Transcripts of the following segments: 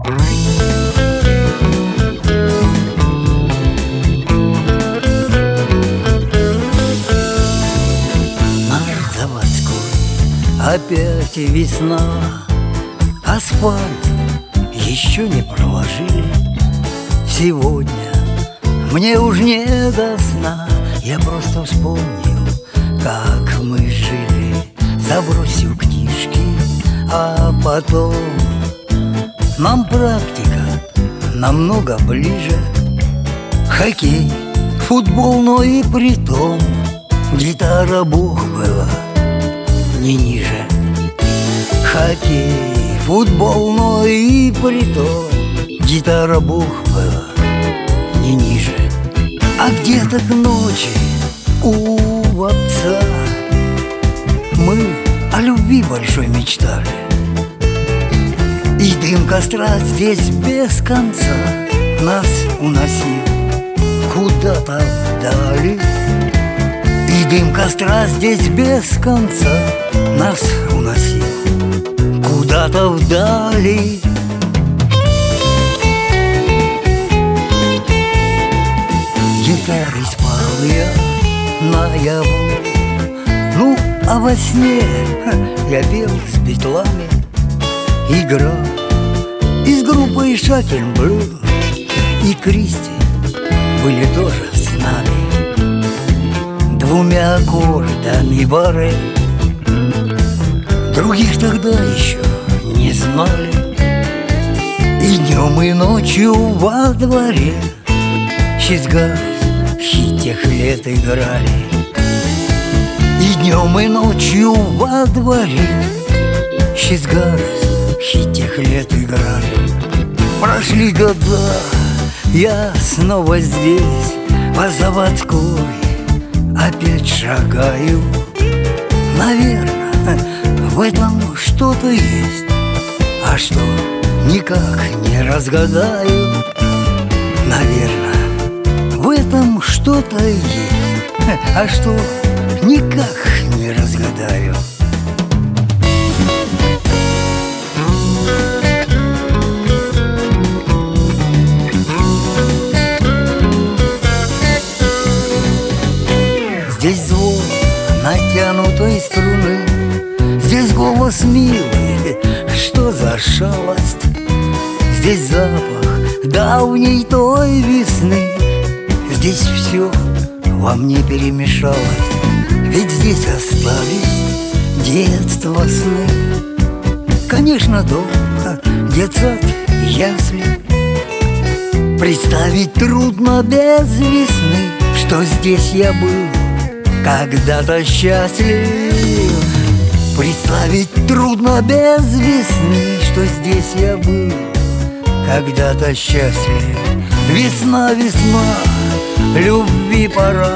Опять весна, асфальт еще не проложили. Сегодня мне уж не до сна. Я просто вспомнил, как мы жили, забросив книжки, а потом нам практика намного ближе. Хоккей, футбол, но и притом гитара Бог была не ниже. Хоккей, футбол, но и притом гитара Бог была не ниже. А где-то к ночи у отца мы о любви большой мечтали, и дым костра здесь без конца нас уносил куда-то вдали. И дым костра здесь без конца нас уносил куда-то вдали. С гитарой спал я наяву, ну, а во сне я пел с Битлами, играл и с группой Шакен-Блю, и Кристи были тоже с нами. Двумя аккордами бары других тогда еще не знали. И днем, и ночью во дворе She's Got хит тех лет играли. И днем, и ночью во дворе She's Got хит тех лет играли. Прошли года, я снова здесь по заводской опять шагаю. Наверное, в этом что-то есть, а что, никак не разгадаю. Наверное, в этом что-то есть, а что, никак не разгадаю. Здесь звон натянутой струны, здесь голос милый, что за шалость. Здесь запах давней той весны, здесь все во мне перемешалось. Ведь здесь остались детство, сны, конечно, дом, детсад, ясли. Представить трудно без весны, что здесь я был когда-то счастлив. Представить трудно без весны, что здесь я был когда-то счастлив. Весна, весна, любви пора,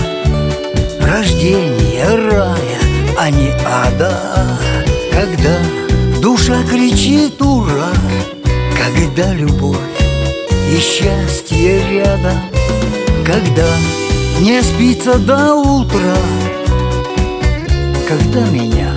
рождение рая, а не ада. Когда душа кричит ура, когда любовь и счастье рядом, когда не спится до утра, когда меня